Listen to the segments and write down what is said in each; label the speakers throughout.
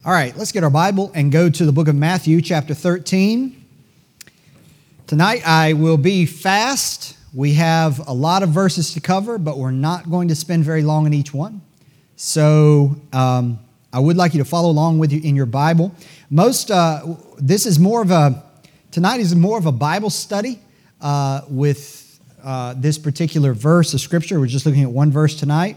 Speaker 1: All right, let's get our Bible and go to the book of Matthew, chapter 13. Tonight I will be fast. We have a lot of verses to cover, but we're not going to spend very long on each one. So I would like you to follow along with you in your Bible. Tonight is more of a Bible study with this particular verse of Scripture. We're just looking at one verse tonight.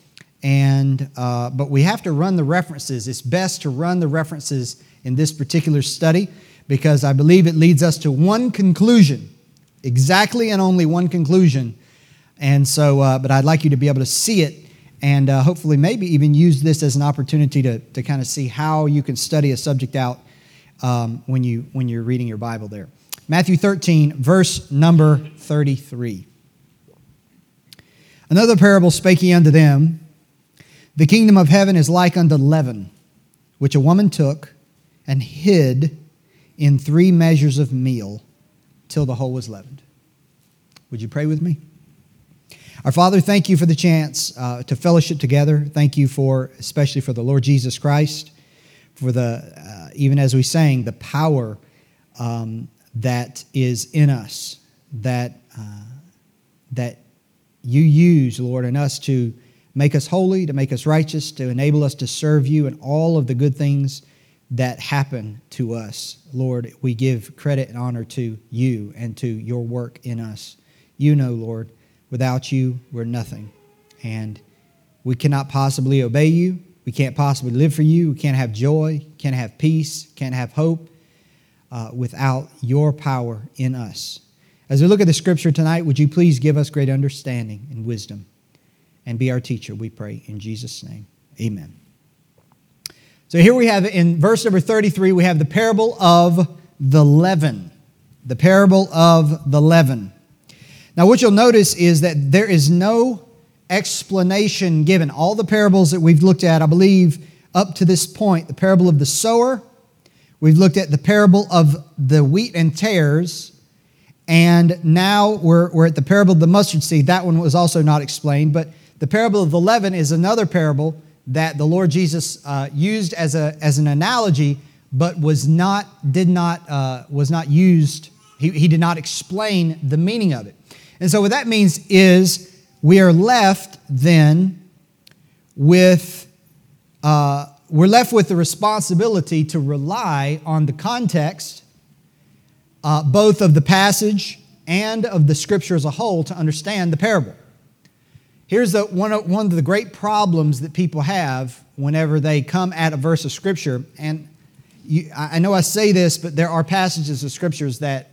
Speaker 1: But we have to run the references. It's best to run the references in this particular study because I believe it leads us to one conclusion, exactly and only one conclusion. And so, but I'd like you to be able to see it and hopefully maybe even use this as an opportunity to kind of see how you can study a subject out when you're reading your Bible there. Matthew 13, verse number 33. Another parable spake he unto them. The kingdom of heaven is like unto leaven, which a woman took and hid in 3 measures of meal till the whole was leavened. Would you pray with me? Our Father, thank you for the chance to fellowship together. Thank you especially for the Lord Jesus Christ, for even as we sang, the power that is in us, that you use, Lord, in us to make us holy, to make us righteous, to enable us to serve you and all of the good things that happen to us. Lord, we give credit and honor to you and to your work in us. You know, Lord, without you, we're nothing. And we cannot possibly obey you. We can't possibly live for you. We can't have joy, can't have peace, can't have hope without your power in us. As we look at the Scripture tonight, would you please give us great understanding and wisdom? And be our teacher, we pray in Jesus' name. Amen. So here we have in verse number 33, we have the parable of the leaven. The parable of the leaven. Now what you'll notice is that there is no explanation given. All the parables that we've looked at, I believe, up to this point, the parable of the sower, we've looked at the parable of the wheat and tares, and now we're at the parable of the mustard seed. That one was also not explained, but the parable of the leaven is another parable that the Lord Jesus used as an analogy, but was not used. He did not explain the meaning of it. And so what that means is we are left then with the responsibility to rely on the context, both of the passage and of the Scripture as a whole, to understand the parable. Here's one of the great problems that people have whenever they come at a verse of Scripture. And I know I say this, but there are passages of Scriptures that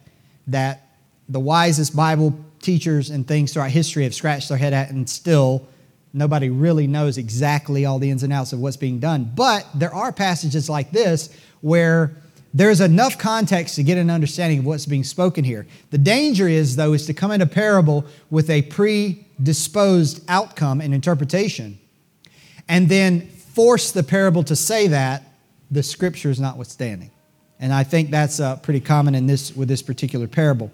Speaker 1: the wisest Bible teachers and things throughout history have scratched their head at, and still nobody really knows exactly all the ins and outs of what's being done. But there are passages like this where there's enough context to get an understanding of what's being spoken here. The danger is to come into parable with a predisposed outcome and interpretation, and then force the parable to say that the Scripture is notwithstanding. And I think that's pretty common with this particular parable.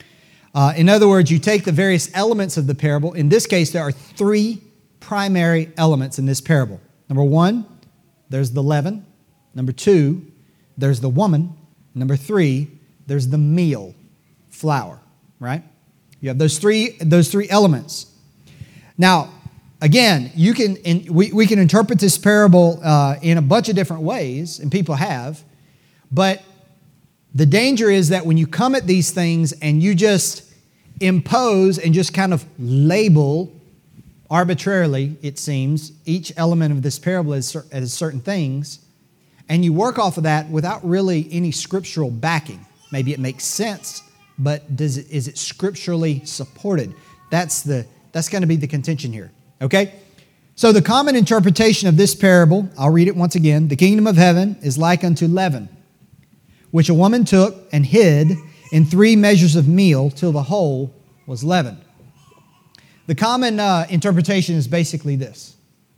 Speaker 1: In other words, you take the various elements of the parable. In this case, there are 3 primary elements in this parable. Number 1, there's the leaven. Number 2, there's the woman. Number 3, there's the meal, flour, right? You have those three elements. Now, again, we can interpret this parable in a bunch of different ways, and people have, but the danger is that when you come at these things and you just impose and just kind of label arbitrarily, it seems, each element of this parable as certain things, and you work off of that without really any scriptural backing. Maybe it makes sense, but is it scripturally supported? That's going to be the contention here, okay? So the common interpretation of this parable, I'll read it once again. The kingdom of heaven is like unto leaven, which a woman took and hid in 3 measures of meal till the whole was leavened. The common interpretation is basically this,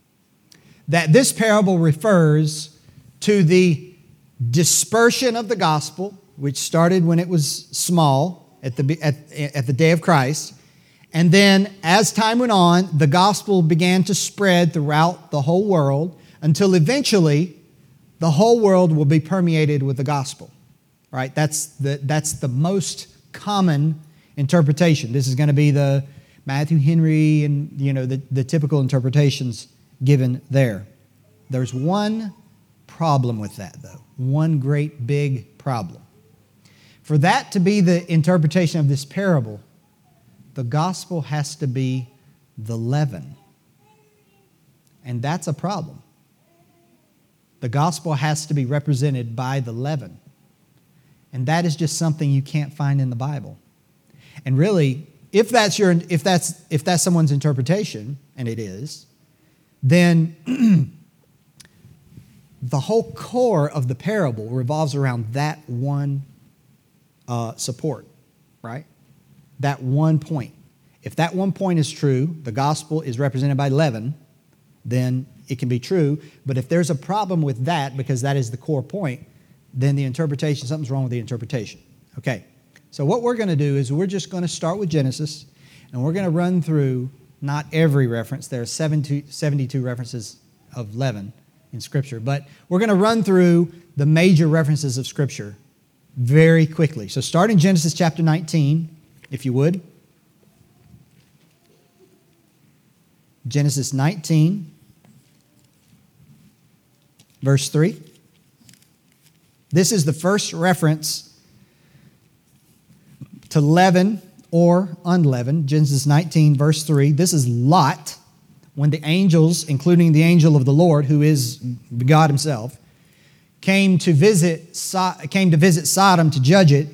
Speaker 1: that this parable refers to the dispersion of the gospel, which started when it was small at the day of Christ. And then as time went on, the gospel began to spread throughout the whole world until eventually the whole world will be permeated with the gospel, right? That's the most common interpretation. This is going to be the Matthew Henry and, the typical interpretations given there. There's one problem with that, though. One great big problem. For that to be the interpretation of this parable, the gospel has to be the leaven. And that's a problem. The gospel has to be represented by the leaven. And that is just something you can't find in the Bible. And really, if that's someone's interpretation, and it is, then the whole core of the parable revolves around that one support, right? That one point. If that one point is true, the gospel is represented by leaven, then it can be true. But if there's a problem with that, because that is the core point, then the interpretation, something's wrong with the interpretation. Okay, so what we're going to do is we're just going to start with Genesis, and we're going to run through not every reference. There are 72 references of leaven in Scripture, but we're going to run through the major references of Scripture very quickly. So start in Genesis chapter 19, if you would. Genesis 19, verse 3. This is the first reference to leaven or unleavened. Genesis 19, verse 3. This is Lot, when the angels, including the angel of the Lord, who is God himself, came to visit Sodom to judge it.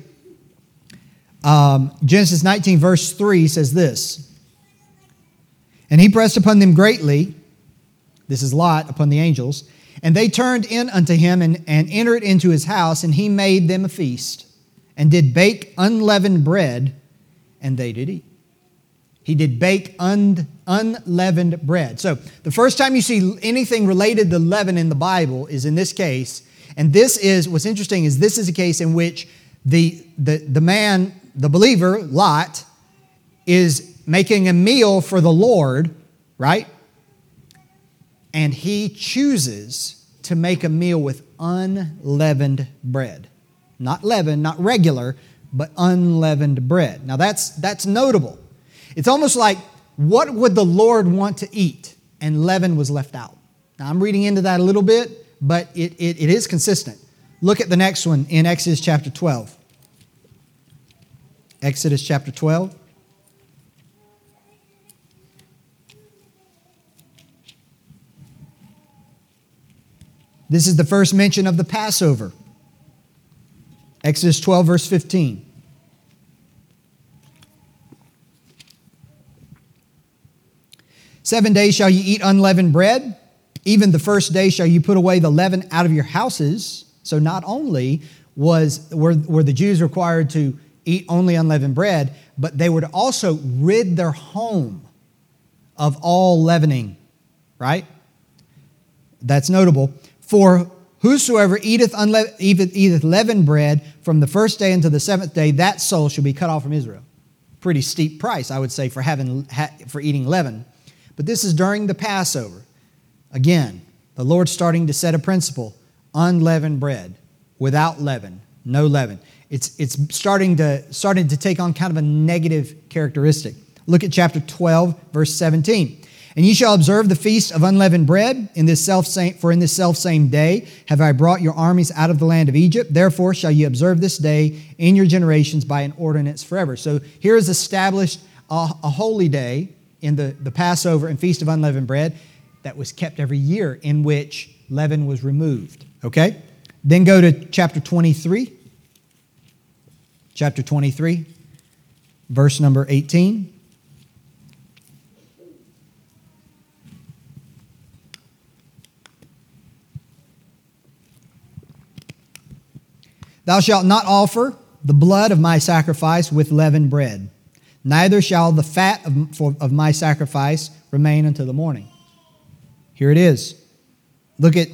Speaker 1: Genesis 19, verse 3 says this. And he pressed upon them greatly, this is Lot, upon the angels, and they turned in unto him and entered into his house, and he made them a feast, and did bake unleavened bread, and they did eat. He did bake unleavened bread. So the first time you see anything related to leaven in the Bible is in this case. And this is, what's interesting is this is a case in which the man, the believer, Lot, is making a meal for the Lord, right? And he chooses to make a meal with unleavened bread. Not leaven, not regular, but unleavened bread. Now that's notable. It's almost like, what would the Lord want to eat? And leaven was left out. Now I'm reading into that a little bit, but it is consistent. Look at the next one in Exodus chapter 12. Exodus chapter 12. This is the first mention of the Passover. Exodus 12, verse 15. "7 days shall ye eat unleavened bread. Even the first day shall you put away the leaven out of your houses." So not only were the Jews required to eat only unleavened bread, but they would also rid their home of all leavening, right? That's notable. "For whosoever eateth leavened bread from the first day until the seventh day, that soul shall be cut off from Israel." Pretty steep price, I would say, for eating leaven. But this is during the Passover. Again, the Lord's starting to set a principle: unleavened bread, without leaven, no leaven. It's starting to take on kind of a negative characteristic. Look at chapter 12, verse 17. "And ye shall observe the feast of unleavened bread in this selfsame day have I brought your armies out of the land of Egypt. Therefore shall ye observe this day in your generations by an ordinance forever." So here is established a holy day in the Passover and Feast of Unleavened Bread that was kept every year, in which leaven was removed. Okay? Then go to chapter 23. Chapter 23, verse number 18. "Thou shalt not offer the blood of my sacrifice with leavened bread, neither shall the fat of my sacrifice remain until the morning." Here it is. Look at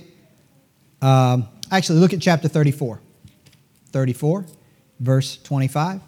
Speaker 1: chapter 34. 34, verse 25.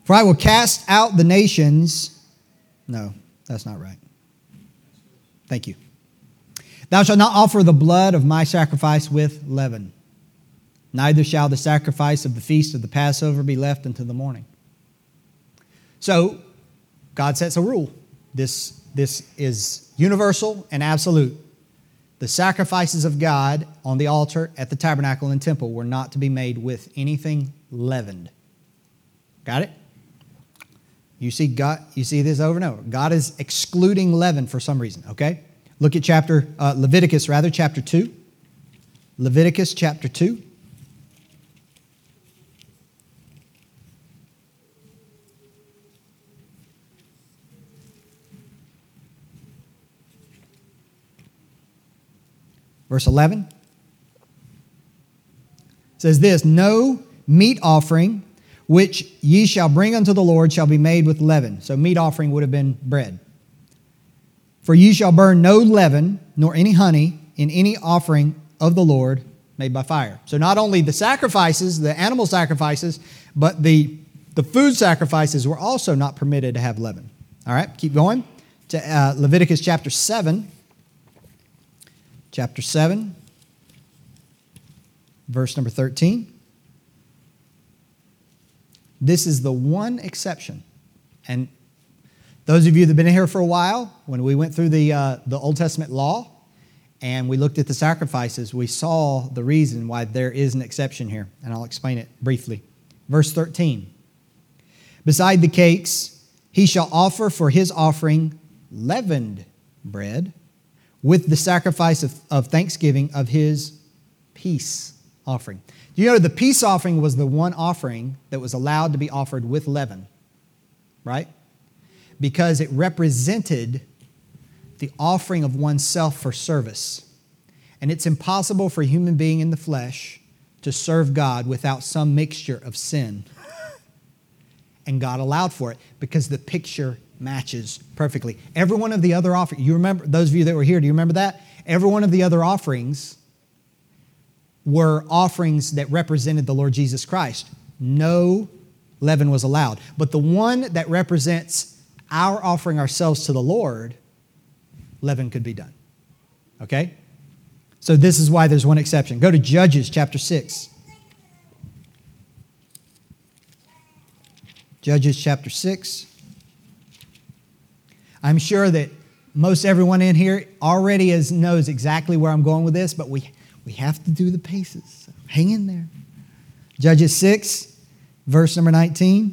Speaker 1: For I will cast out the nations. No, that's not right. Thank you. Thou shalt not offer the blood of my sacrifice with leaven. Neither shall the sacrifice of the feast of the Passover be left until the morning. So, God sets a rule. This is universal and absolute. The sacrifices of God on the altar at the tabernacle and temple were not to be made with anything leavened. Got it? You see this over and over. God is excluding leaven for some reason, okay? Look at Leviticus chapter 2. Leviticus chapter 2. Verse 11 says this, no meat offering which ye shall bring unto the Lord shall be made with leaven. So meat offering would have been bread. For ye shall burn no leaven, nor any honey, in any offering of the Lord made by fire. So not only the sacrifices, the animal sacrifices, but the food sacrifices were also not permitted to have leaven. All right, keep going to Leviticus chapter 7. Chapter 7, verse number 13. This is the one exception. And those of you that have been here for a while, when we went through the Old Testament law and we looked at the sacrifices, we saw the reason why there is an exception here. And I'll explain it briefly. Verse 13. Beside the cakes, he shall offer for his offering leavened bread, with the sacrifice of thanksgiving of his peace offering. Do you know the peace offering was the one offering that was allowed to be offered with leaven, right? Because it represented the offering of oneself for service. And it's impossible for a human being in the flesh to serve God without some mixture of sin. And God allowed for it because the picture matches perfectly. Every one of the other offerings, you remember, those of you that were here, do you remember that? Every one of the other offerings were offerings that represented the Lord Jesus Christ. No leaven was allowed. But the one that represents our offering ourselves to the Lord, leaven could be done. Okay? So this is why there's one exception. Go to Judges chapter 6. Judges chapter 6. I'm sure that most everyone in here already knows exactly where I'm going with this, but we have to do the paces. So hang in there. Judges 6, verse number 19.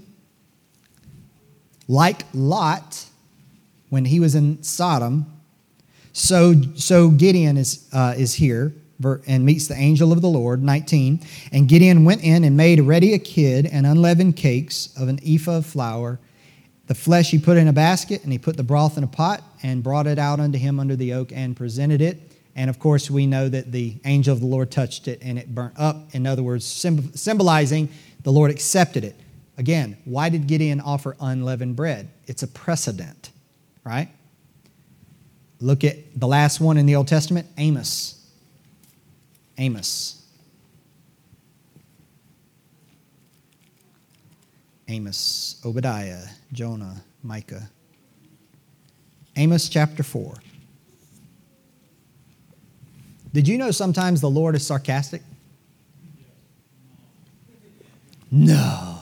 Speaker 1: Like Lot, when he was in Sodom, so Gideon is here and meets the angel of the Lord, 19. And Gideon went in and made ready a kid and unleavened cakes of an ephah of flour. The flesh he put in a basket, and he put the broth in a pot and brought it out unto him under the oak and presented it. And of course, we know that the angel of the Lord touched it and it burnt up. In other words, symbolizing the Lord accepted it. Again, why did Gideon offer unleavened bread? It's a precedent, right? Look at the last one in the Old Testament, Amos. Amos. Amos, Obadiah, Jonah, Micah. Amos chapter 4. Did you know sometimes the Lord is sarcastic? No.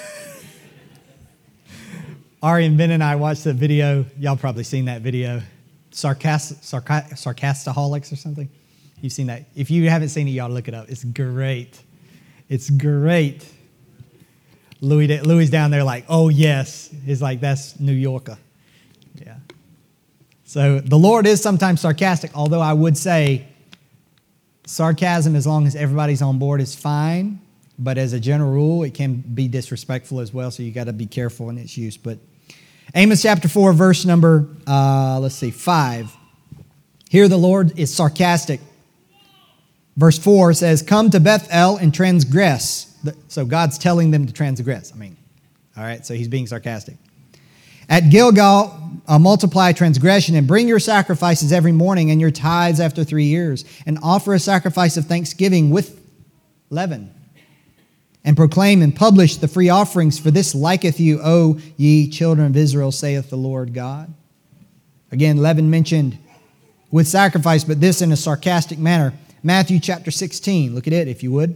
Speaker 1: Ari and Ben and I watched the video. Y'all probably seen that video. Sarcastaholics or something. You've seen that. If you haven't seen it, y'all look it up. It's great. It's great. Louis down there like, oh yes. He's like, that's New Yorker. Yeah. So the Lord is sometimes sarcastic, although I would say sarcasm, as long as everybody's on board, is fine. But as a general rule, it can be disrespectful as well, so you got to be careful in its use. But Amos chapter 4, verse number, 5. Here the Lord is sarcastic. Verse 4 says, come to Bethel and transgress. So God's telling them to transgress. All right, so he's being sarcastic. At Gilgal, multiply transgression and bring your sacrifices every morning and your tithes after 3 years, and offer a sacrifice of thanksgiving with leaven. and proclaim and publish the free offerings, for this liketh you, O ye children of Israel, saith the Lord God. Again, leaven mentioned with sacrifice, but this in a sarcastic manner. Matthew chapter 16. Look at it, if you would.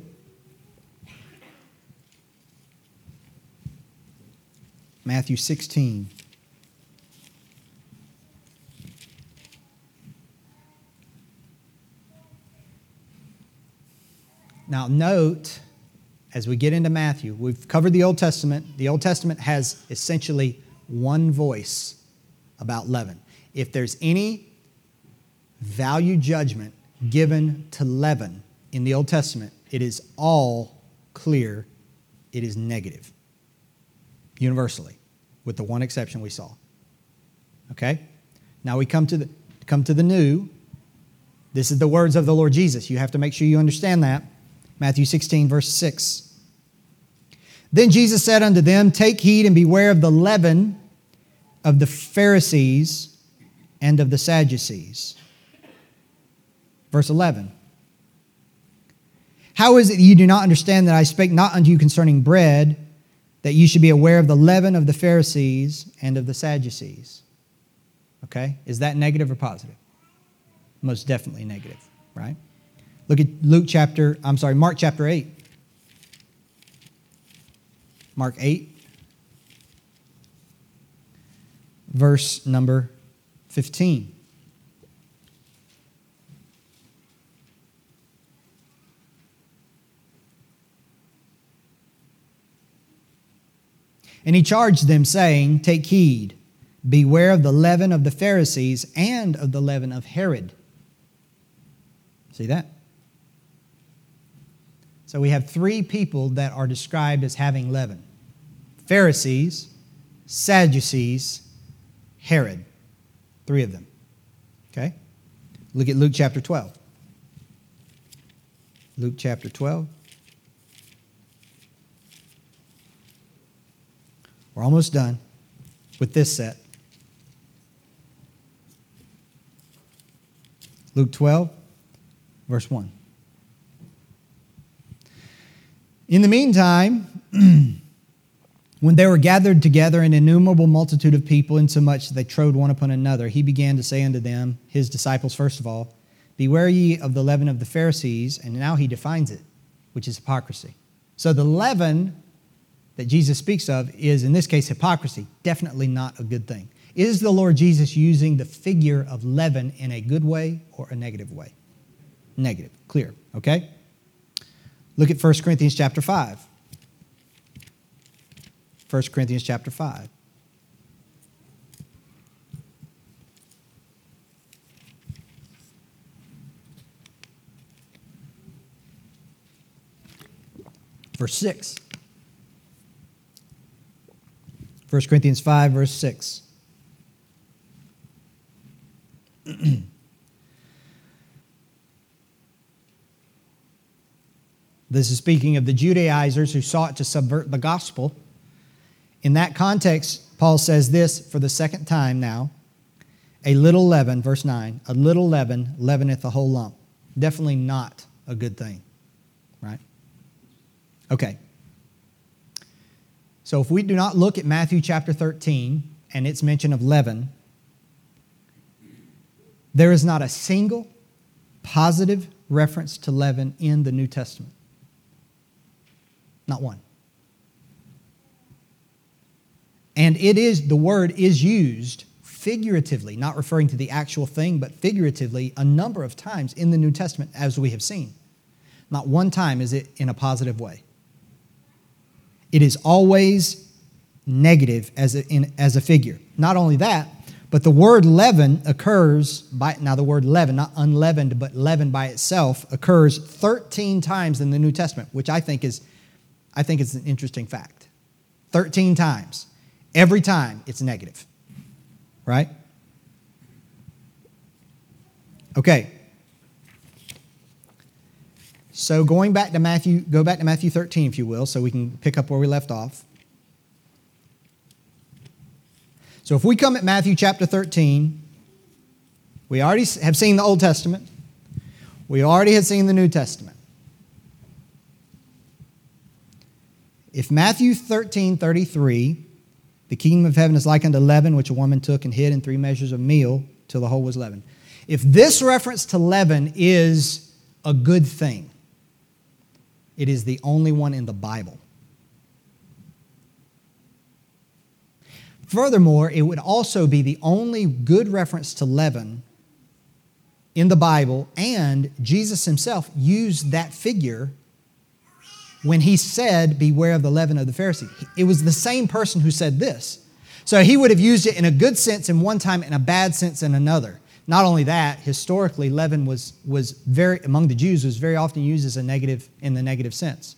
Speaker 1: Matthew 16. Now note, as we get into Matthew, we've covered the Old Testament. The Old Testament has essentially one voice about leaven. If there's any value judgment given to leaven in the Old Testament, it is all clear. It is negative, universally, with the one exception we saw. Okay? Now we come to the new. This is the words of the Lord Jesus. You have to make sure you understand that. Matthew 16, verse 6. Then Jesus said unto them, take heed and beware of the leaven of the Pharisees and of the Sadducees. Verse 11. How is it you do not understand that I spake not unto you concerning bread, that you should be aware of the leaven of the Pharisees and of the Sadducees? Okay, is that negative or positive? Most definitely negative, right? Look at Mark chapter 8. Mark 8, verse number 15. And he charged them, saying, take heed, beware of the leaven of the Pharisees and of the leaven of Herod. See that? So we have three people that are described as having leaven. Pharisees, Sadducees, Herod. Three of them. Okay? Look at Luke chapter 12. Luke chapter 12. We're almost done with this set. Luke 12, verse 1. In the meantime, when they were gathered together an innumerable multitude of people, insomuch that they trode one upon another, he began to say unto them, his disciples first of all, beware ye of the leaven of the Pharisees, and now he defines it, which is hypocrisy. So the leaven that Jesus speaks of is, in this case, hypocrisy. Definitely not a good thing. Is the Lord Jesus using the figure of leaven in a good way or a negative way? Negative. Clear. Okay? Look at 1 Corinthians chapter 5. 1 Corinthians chapter 5. Verse 6. 1 Corinthians 5, verse 6. This is speaking of the Judaizers who sought to subvert the gospel. In that context, Paul says this for the second time now. A little leaven, verse 9, a little leaven leaveneth the whole lump. Definitely not a good thing, right? Okay. So if we do not look at Matthew chapter 13 and its mention of leaven, there is not a single positive reference to leaven in the New Testament. Not one. And the word is used figuratively, not referring to the actual thing, but figuratively a number of times in the New Testament, as we have seen. Not one time is it in a positive way. It is always negative as a figure. Not only that, but the word leaven occurs now the word leaven, not unleavened, but leaven by itself, occurs 13 times in the New Testament, which I think is an interesting fact. 13 times. Every time it's negative. Right? Okay. So go back to Matthew 13, if you will, so we can pick up where we left off. So if we come at Matthew chapter 13, we already have seen the Old Testament. We already have seen the New Testament. if Matthew 13:33, the kingdom of heaven is like unto leaven, which a woman took and hid in 3 measures of meal till the whole was leavened. If this reference to leaven is a good thing, it is the only one in the Bible. Furthermore, it would also be the only good reference to leaven in the Bible, and Jesus himself used that figure when he said, beware of the leaven of the Pharisees. It was the same person who said this. So he would have used it in a good sense in one time and a bad sense in another. Not only that, historically, leaven was very, among the Jews, was very often used as a negative, in the negative sense.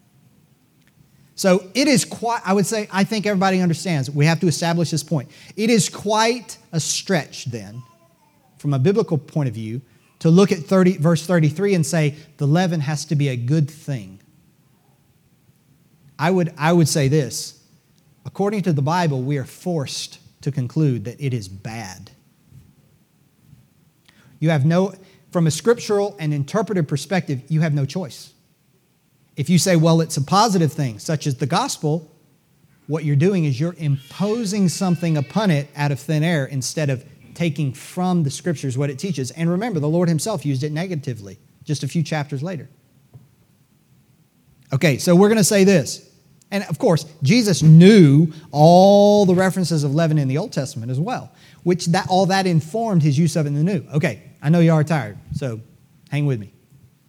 Speaker 1: So it is quite, I would say, I think everybody understands, we have to establish this point. It is quite a stretch then, from a biblical point of view, to look at verse 33 and say the leaven has to be a good thing. I would say this. According to the Bible, we are forced to conclude that it is bad. You have from a scriptural and interpretive perspective, you have no choice. If you say, well, it's a positive thing, such as the gospel, what you're doing is you're imposing something upon it out of thin air instead of taking from the scriptures what it teaches. And remember, the Lord himself used it negatively just a few chapters later. Okay, so we're going to say this. And of course, Jesus knew all the references of leaven in the Old Testament as well, which all that informed his use of it in the New. Okay, I know you are tired, so hang with me.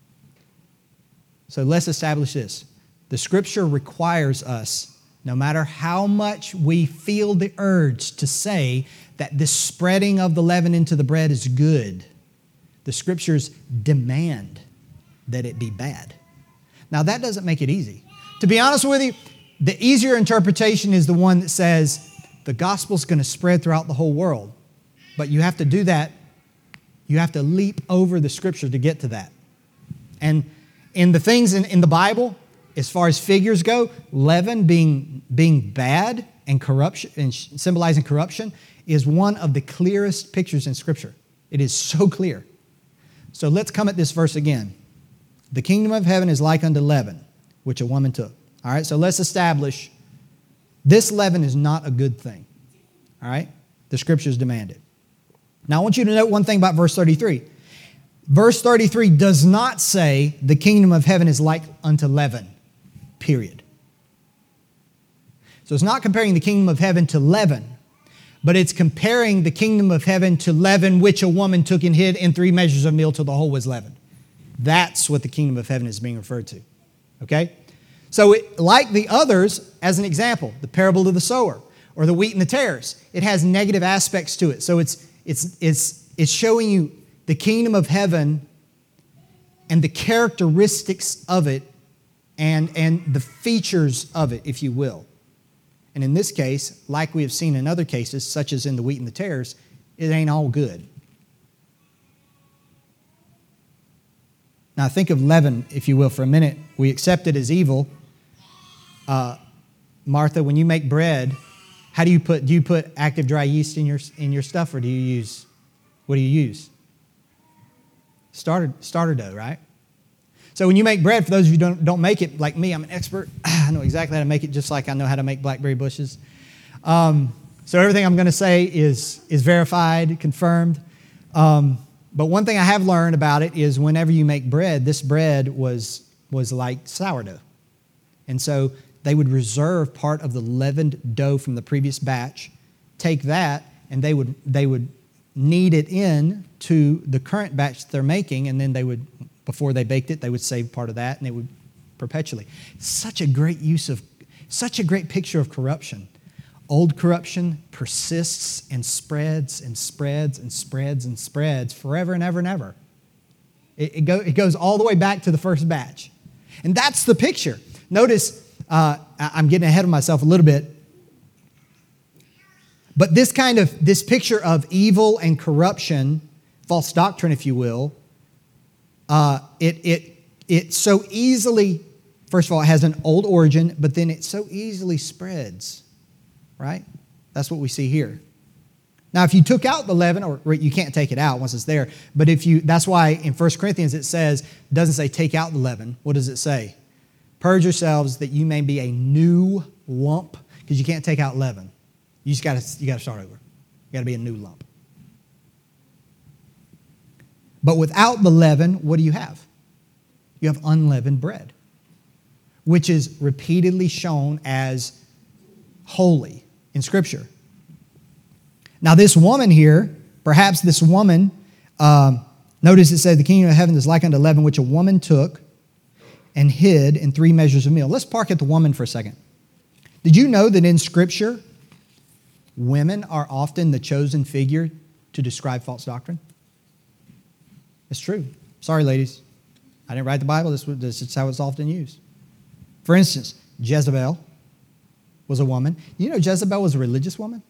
Speaker 1: So let's establish this. The Scripture requires us, no matter how much we feel the urge to say that this spreading of the leaven into the bread is good, the Scriptures demand that it be bad. Now, that doesn't make it easy. To be honest with you, the easier interpretation is the one that says the gospel's going to spread throughout the whole world. But you have to do that. You have to leap over the Scripture to get to that. And in the things in the Bible, as far as figures go, leaven being bad and corruption and symbolizing corruption is one of the clearest pictures in Scripture. It is so clear. So let's come at this verse again. The kingdom of heaven is like unto leaven, which a woman took. All right, so let's establish this leaven is not a good thing. All right, the Scriptures demand it. Now I want you to note one thing about verse 33. Verse 33 does not say the kingdom of heaven is like unto leaven, period. So it's not comparing the kingdom of heaven to leaven, but it's comparing the kingdom of heaven to leaven which a woman took and hid in 3 measures of meal till the whole was leavened. That's what the kingdom of heaven is being referred to. Okay? So like the others, as an example, the parable of the sower or the wheat and the tares, it has negative aspects to it. So it's showing you the kingdom of heaven and the characteristics of it and the features of it, if you will. And in this case, like we have seen in other cases, such as in the wheat and the tares, it ain't all good. Now think of leaven, if you will, for a minute. We accept it as evil. Martha, when you make bread, how do you put active dry yeast in your stuff, or what do you use? Starter dough, right? So when you make bread, for those of you who don't make it like me, I'm an expert. I know exactly how to make it, just like I know how to make blackberry bushes. So everything I'm going to say is verified, confirmed. But one thing I have learned about it is whenever you make bread, this bread was like sourdough. And so they would reserve part of the leavened dough from the previous batch, take that, and they would knead it in to the current batch that they're making, and then they would, before they baked it, they would save part of that, and they would perpetually. Such a great picture of corruption. Old corruption persists and spreads and spreads and spreads and spreads forever and ever and ever. It goes all the way back to the first batch. And that's the picture. Notice, I'm getting ahead of myself a little bit, but this picture of evil and corruption, false doctrine, if you will, it so easily, first of all, it has an old origin, but then it so easily spreads. Right? That's what we see here. Now, if you took out the leaven, or you can't take it out once it's there, but that's why in 1 Corinthians it doesn't say take out the leaven. What does it say? Purge yourselves that you may be a new lump, because you can't take out leaven. You got to start over. You got to be a new lump. But without the leaven, what do you have? You have unleavened bread, which is repeatedly shown as holy in Scripture. Now, this woman here, perhaps this woman, notice it says, the kingdom of heaven is like unto leaven, which a woman took and hid in 3 measures of meal. Let's park at the woman for a second. Did you know that in Scripture, women are often the chosen figure to describe false doctrine? It's true. Sorry, ladies. I didn't write the Bible. This is how it's often used. For instance, Jezebel was a woman. You know Jezebel was a religious woman?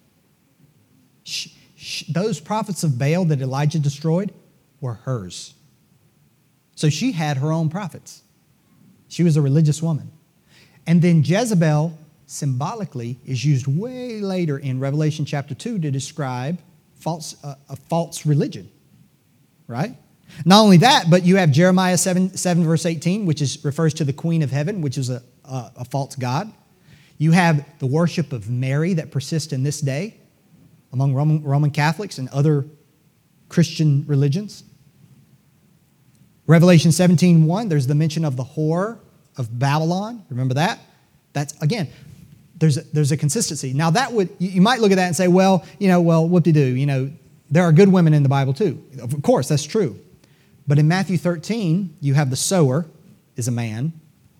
Speaker 1: Those prophets of Baal that Elijah destroyed were hers. So she had her own prophets. She was a religious woman. And then Jezebel, symbolically, is used way later in Revelation chapter 2 to describe a false religion. Right? Not only that, but you have Jeremiah 7 verse 18, which refers to the Queen of Heaven, which is a false god. You have the worship of Mary that persists in this day among Roman Catholics and other Christian religions. Revelation 17:1, there's the mention of the whore of Babylon. Remember that? That's, again, there's a consistency. Now that you might look at that and say, well, whoop-de-doo, there are good women in the Bible too. Of course, that's true. But in Matthew 13, you have the sower is a man.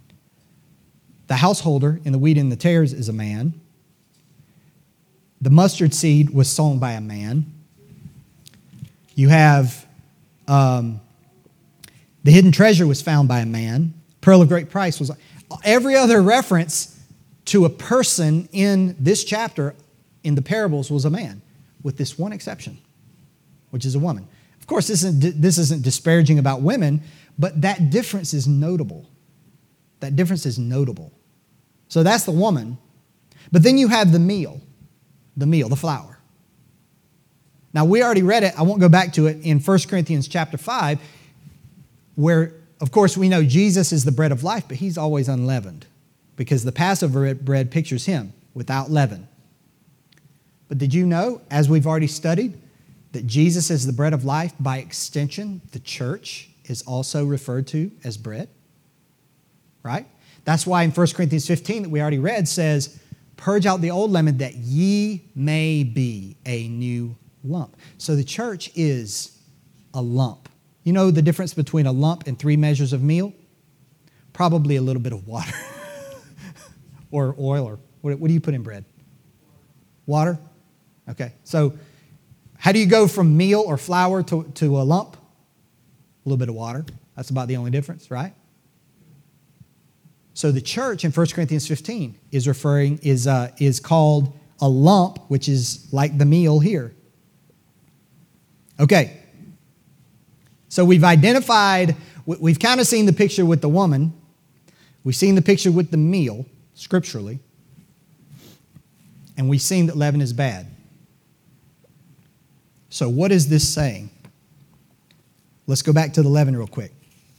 Speaker 1: The householder in the wheat and the tares is a man. The mustard seed was sown by a man. You have the hidden treasure was found by a man. Pearl of great price was. Every other reference to a person in this chapter in the parables was a man, with this one exception, which is a woman. Of course, this isn't disparaging about women, but that difference is notable. That difference is notable. So that's the woman. But then you have the meal, the flour. Now, we already read it. I won't go back to it in 1 Corinthians chapter 5, where, of course, we know Jesus is the bread of life, but he's always unleavened because the Passover bread pictures him without leaven. But did you know, as we've already studied, that Jesus is the bread of life? By extension, the church is also referred to as bread, right? That's why in 1 Corinthians 15 that we already read says, purge out the old leaven that ye may be a new lump. So the church is a lump. You know the difference between a lump and 3 measures of meal? Probably a little bit of water or oil, or what do you put in bread? Water? Okay, so how do you go from meal or flour to a lump? A little bit of water. That's about the only difference, right? So the church in 1 Corinthians 15 is called a lump, which is like the meal here. Okay. So we've identified, we've kind of seen the picture with the woman. We've seen the picture with the meal, scripturally. And we've seen that leaven is bad. So what is this saying? Let's go back to the leaven real quick.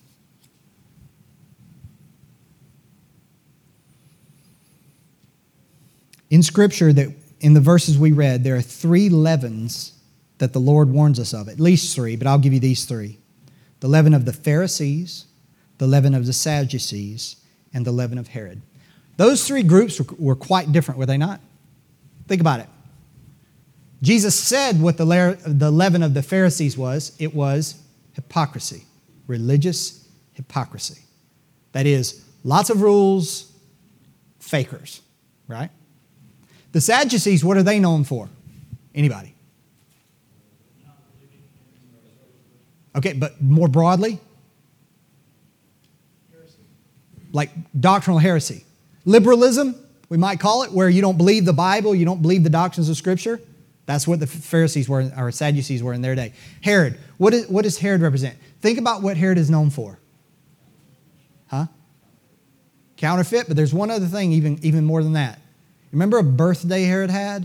Speaker 1: In Scripture, that in the verses we read, there are 3 leavens that the Lord warns us of. At least 3, but I'll give you these 3. The leaven of the Pharisees, the leaven of the Sadducees, and the leaven of Herod. Those 3 groups were quite different, were they not? Think about it. Jesus said what the leaven of the Pharisees was. It was hypocrisy, religious hypocrisy. That is, lots of rules, fakers, right? The Sadducees, what are they known for? Anybody? Okay, but more broadly? Like doctrinal heresy. Liberalism, we might call it, where you don't believe the Bible, you don't believe the doctrines of Scripture. That's what the Pharisees were, or Sadducees were in their day. Herod, what does Herod represent? Think about what Herod is known for. Huh? Counterfeit, but there's one other thing even more than that. Remember a birthday Herod had?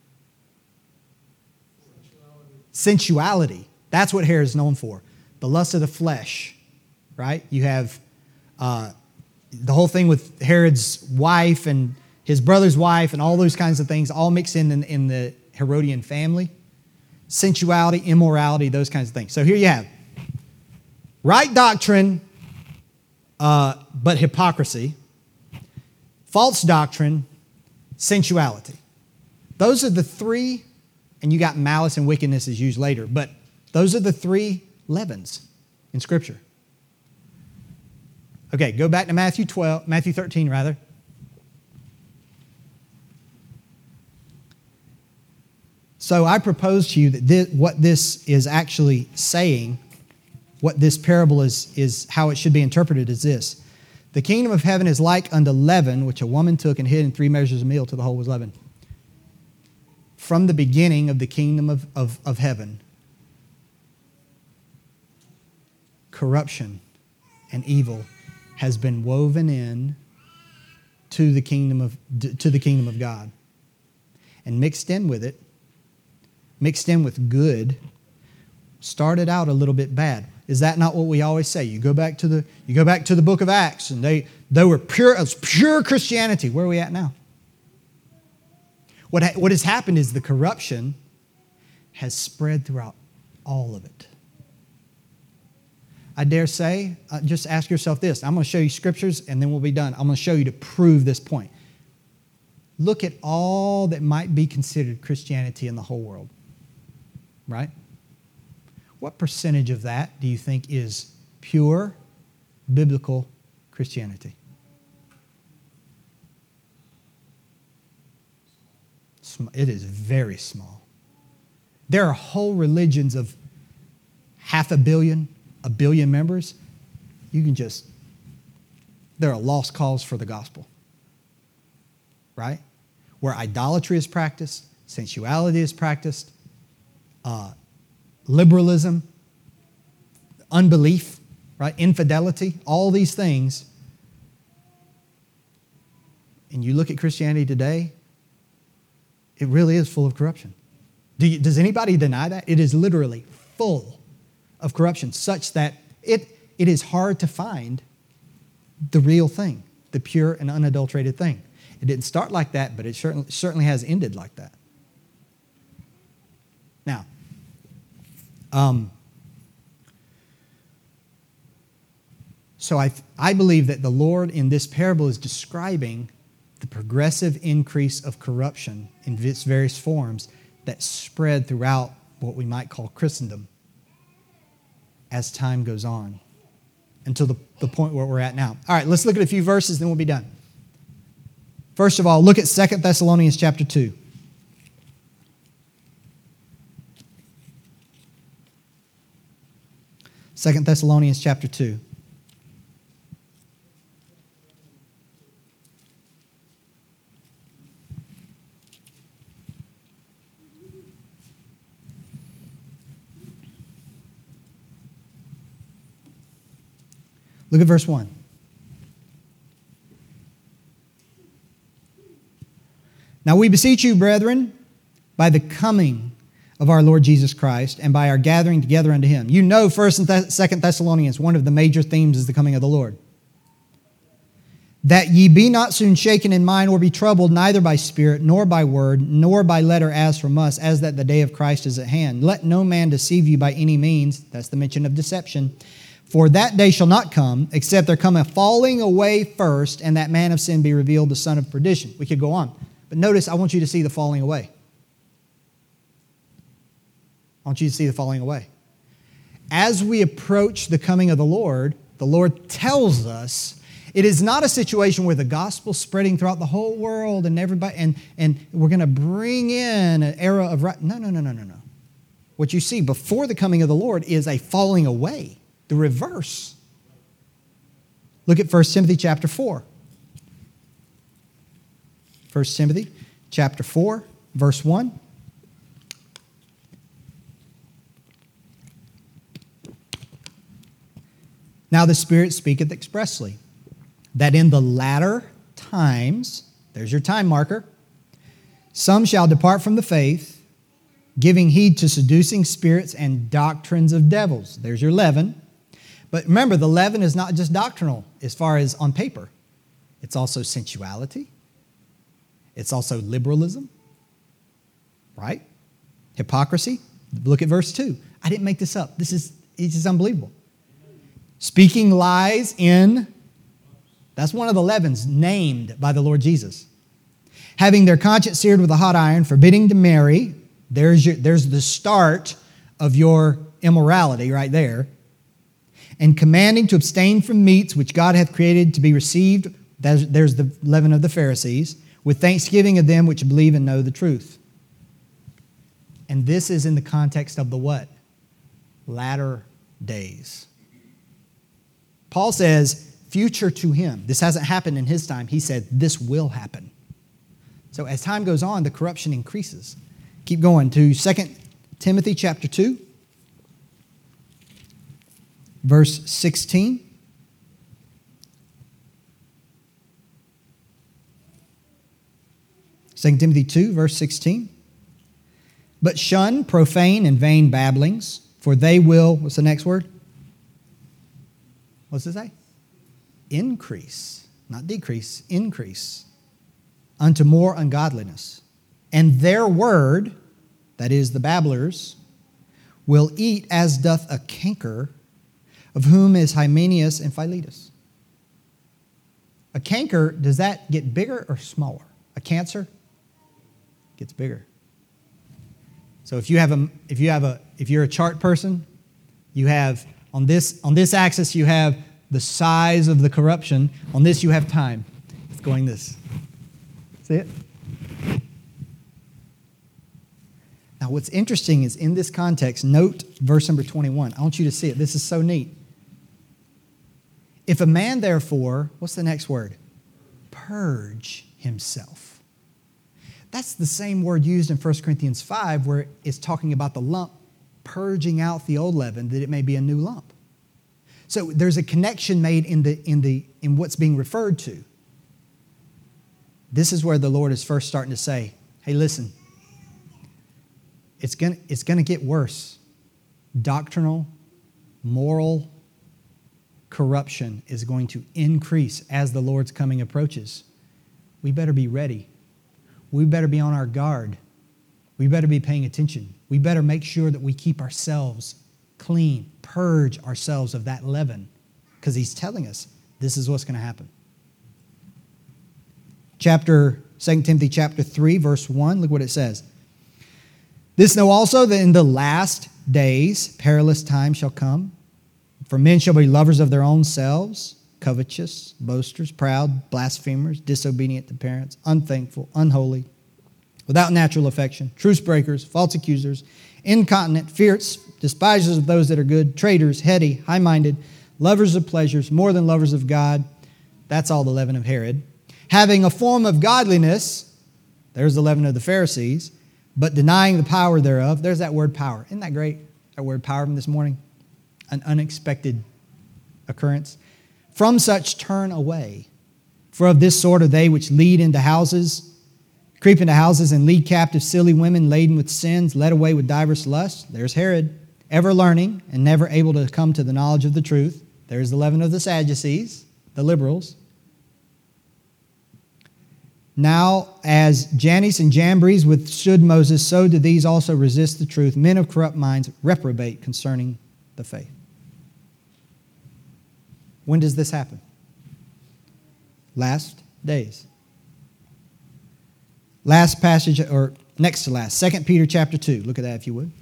Speaker 1: Sensuality. That's what Herod is known for. The lust of the flesh, right? You have the whole thing with Herod's wife and his brother's wife and all those kinds of things all mixed in the Herodian family. Sensuality, immorality, those kinds of things. So here you have right doctrine, but hypocrisy. False doctrine, sensuality. Those are the three, and you got malice and wickedness is used later, but those are the three leavens in Scripture. Okay, go back to Matthew 13 rather. So I propose to you that what this is actually saying, what this parable is how it should be interpreted is this. The kingdom of heaven is like unto leaven, which a woman took and hid in 3 measures of meal till the whole was leavened. From the beginning of the kingdom of heaven, corruption and evil has been woven in to the kingdom of God. And mixed in with good, started out a little bit bad. Is that not what we always say? You go back to the book of Acts, and they were pure. It was pure Christianity. Where are we at now? What has happened is the corruption has spread throughout all of it. I dare say, just ask yourself this. I'm going to show you scriptures, and then we'll be done. I'm going to show you to prove this point. Look at all that might be considered Christianity in the whole world, right? What percentage of that do you think is pure biblical Christianity? It is very small. There are whole religions of 500 million, 1 billion members. There are lost cause for the gospel, right? Where idolatry is practiced, sensuality is practiced, liberalism, unbelief, right? Infidelity, all these things. And you look at Christianity today, it really is full of corruption. Does anybody deny that? It is literally full of corruption, such that it is hard to find the real thing, the pure and unadulterated thing. It didn't start like that, but it certainly has ended like that. Now, so I believe that the Lord in this parable is describing the progressive increase of corruption in its various forms that spread throughout what we might call Christendom as time goes on until the point where we're at now. All right, let's look at a few verses, then we'll be done. First of all, look at 2 Thessalonians chapter 2. Second Thessalonians chapter 2. Look at verse 1. Now we beseech you, brethren, by the coming of our Lord Jesus Christ and by our gathering together unto Him. You know 1st and 2nd Thessalonians, one of the major themes is the coming of the Lord. That ye be not soon shaken in mind or be troubled, neither by spirit, nor by word, nor by letter as from us, as that the day of Christ is at hand. Let no man deceive you by any means. That's the mention of deception. For that day shall not come, except there come a falling away first, and that man of sin be revealed, the son of perdition. We could go on. But notice, I want you to see the falling away. I want you to see the falling away. As we approach the coming of the Lord tells us it is not a situation where the gospel's spreading throughout the whole world and everybody, and we're going to bring in an era of right. No. What you see before the coming of the Lord is a falling away, the reverse. Look at 1 Timothy chapter 4. 1 Timothy chapter 4, verse 1. Now the Spirit speaketh expressly, that in the latter times, there's your time marker, some shall depart from the faith, giving heed to seducing spirits and doctrines of devils. There's your leaven. But remember, the leaven is not just doctrinal as far as on paper. It's also sensuality. It's also liberalism, right? Hypocrisy. Look at verse 2. I didn't make this up. It's just unbelievable. Speaking lies in, that's one of the leavens named by the Lord Jesus. Having their conscience seared with a hot iron, forbidding to marry. There's the start of your immorality right there. And commanding to abstain from meats which God hath created to be received. There's the leaven of the Pharisees. With thanksgiving of them which believe and know the truth. And this is in the context of the what? Latter days. Paul says, future to him. This hasn't happened in his time. He said, this will happen. So as time goes on, the corruption increases. Keep going to 2 Timothy chapter 2, verse 16. Second Timothy 2, verse 16. But shun profane and vain babblings, for they will, what's the next word? What's it say? Increase, not decrease, increase unto more ungodliness. And their word, that is the babblers, will eat as doth a canker, of whom is Hymenaeus and Philetus. A canker, does that get bigger or smaller? A cancer gets bigger. So if you're a chart person, you have on this axis you have the size of the corruption. On this you have time. It's going this. See it? Now what's interesting is in this context, note verse number 21. I want you to see it. This is so neat. If a man therefore, what's the next word? Purge himself. That's the same word used in 1 Corinthians 5 where it's talking about the lump purging out the old leaven that it may be a new lump. So there's a connection made in what's being referred to. This is where the Lord is first starting to say, hey, listen, it's going to get worse. Doctrinal, moral corruption is going to increase as the Lord's coming approaches. We better be ready. We better be on our guard. We better be paying attention. We better make sure that we keep ourselves clean, purge ourselves of that leaven, because he's telling us this is what's going to happen. 2 Timothy chapter 3, verse 1, look what it says. This know also that in the last days perilous times shall come, for men shall be lovers of their own selves, covetous, boasters, proud, blasphemers, disobedient to parents, unthankful, unholy, without natural affection, truce breakers, false accusers, incontinent, fierce, despisers of those that are good, traitors, heady, high-minded, lovers of pleasures, more than lovers of God. That's all the leaven of Herod. Having a form of godliness, there's the leaven of the Pharisees, but denying the power thereof. There's that word power. Isn't that great? That word power from this morning. An unexpected occurrence. From such turn away. For of this sort are they which lead into houses, creep into houses and lead captive silly women laden with sins, led away with diverse lusts. There's Herod, ever learning and never able to come to the knowledge of the truth. There's the leaven of the Sadducees, the liberals. Now, as Jannes and Jambres withstood Moses, so do these also resist the truth. Men of corrupt minds reprobate concerning the faith. When does this happen? Last days. Last passage, or next to last, 2 Peter chapter 2. Look at that if you would.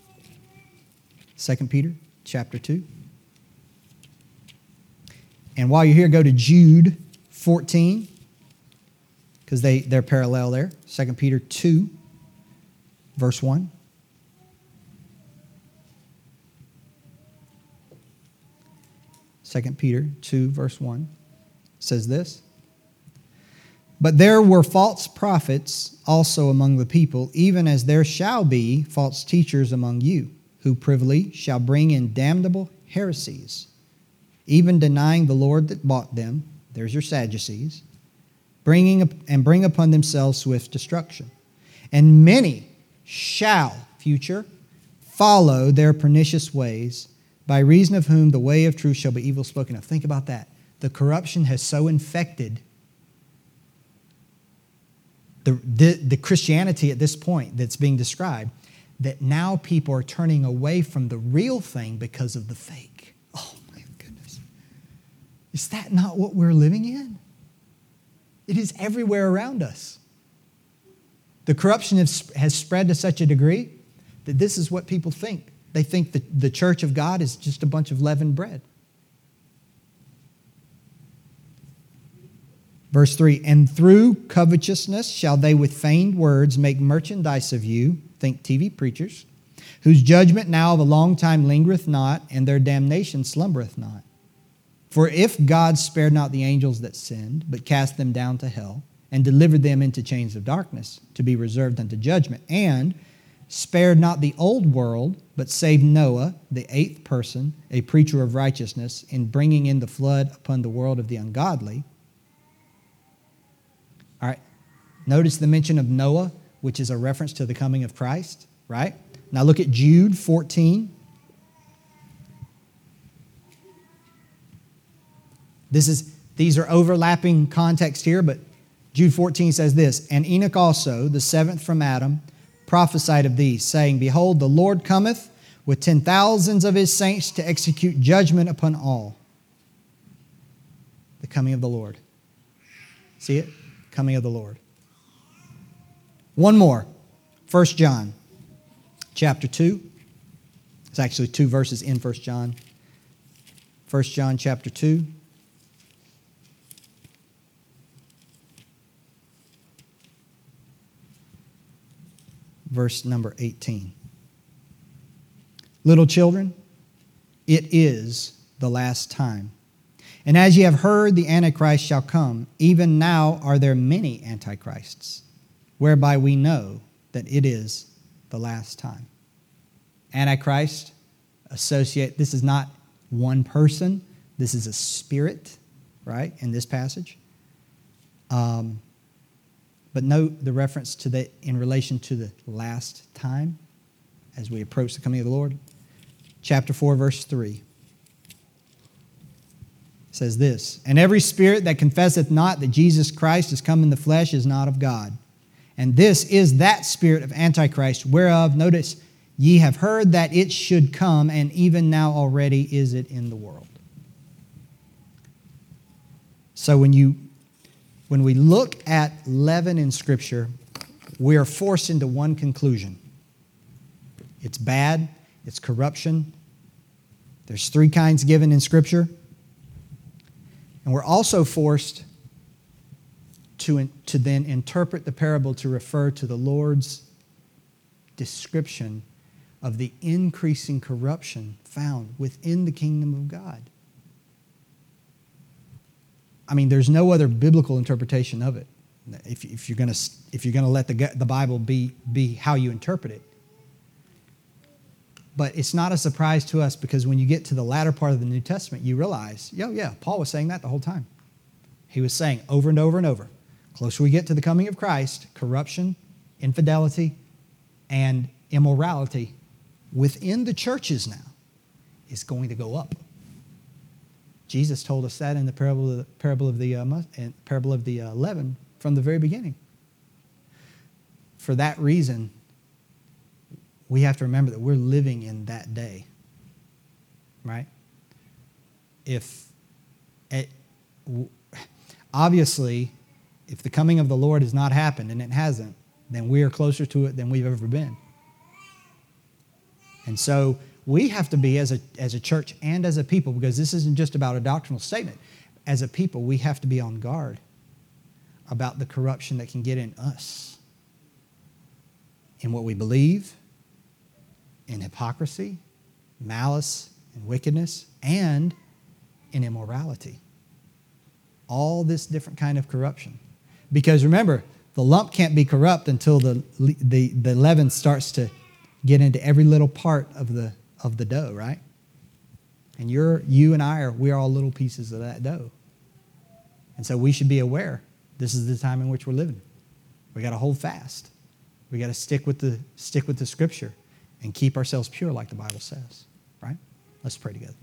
Speaker 1: 2 Peter chapter 2. And while you're here, go to Jude 14, because they're parallel there. 2 Peter 2, verse 1. Second Peter 2, verse 1 says this. But there were false prophets also among the people, even as there shall be false teachers among you, who privily shall bring in damnable heresies, even denying the Lord that bought them. There's your Sadducees. Bring upon themselves swift destruction. And many shall, future, follow their pernicious ways, by reason of whom the way of truth shall be evil spoken of. Think about that. The corruption has so infected the Christianity at this point that's being described, that now people are turning away from the real thing because of the fake. Oh my goodness. Is that not what we're living in? It is everywhere around us. The corruption has spread to such a degree that this is what people think. They think that the church of God is just a bunch of leavened bread. Verse 3, and through covetousness shall they with feigned words make merchandise of you, think TV preachers, whose judgment now of a long time lingereth not, and their damnation slumbereth not. For if God spared not the angels that sinned, but cast them down to hell, and delivered them into chains of darkness, to be reserved unto judgment, and spared not the old world, but saved Noah, the eighth person, a preacher of righteousness, in bringing in the flood upon the world of the ungodly. All right, notice the mention of Noah, which is a reference to the coming of Christ, right? Now look at Jude 14. These are overlapping context here, but Jude 14 says this, and Enoch also, the seventh from Adam, prophesied of these, saying, behold, the Lord cometh with 10,000s of his saints to execute judgment upon all. The coming of the Lord. See it? Coming of the Lord. One more. 1 John chapter 2. It's actually 2 verses in 1 John. 1 John chapter 2. Verse number 18. Little children, it is the last time. And as ye have heard, the Antichrist shall come. Even now are there many antichrists, whereby we know that it is the last time. Antichrist, this is not one person. This is a spirit, right, in this passage. But note the reference to that in relation to the last time as we approach the coming of the Lord. Chapter 4, verse 3 says this, and every spirit that confesseth not that Jesus Christ is come in the flesh is not of God. And this is that spirit of Antichrist, whereof, notice, ye have heard that it should come, and even now already is it in the world. So when we look at leaven in Scripture, we are forced into one conclusion. It's bad, it's corruption. There's 3 kinds given in Scripture. And we're also forced to then interpret the parable to refer to the Lord's description of the increasing corruption found within the kingdom of God. I mean, there's no other biblical interpretation of it. If you're going to let the Bible be how you interpret it. But it's not a surprise to us because when you get to the latter part of the New Testament, you realize, Paul was saying that the whole time. He was saying over and over and over, closer we get to the coming of Christ, corruption, infidelity, and immorality within the churches now is going to go up. Jesus told us that in the parable of the leaven from the very beginning. For that reason, we have to remember that we're living in that day, right? Obviously, if the coming of the Lord has not happened, and it hasn't, then we are closer to it than we've ever been. And so we have to be, as a church and as a people, because this isn't just about a doctrinal statement. As a people, we have to be on guard about the corruption that can get in us, in what we believe, in hypocrisy, malice, and wickedness, and in immorality. All this different kind of corruption. Because remember, the lump can't be corrupt until the leaven starts to get into every little part of the dough, right? And you and I we're all little pieces of that dough. And so we should be aware this is the time in which we're living. We got to hold fast. We got to stick with the Scripture and keep ourselves pure like the Bible says, right? Let's pray together.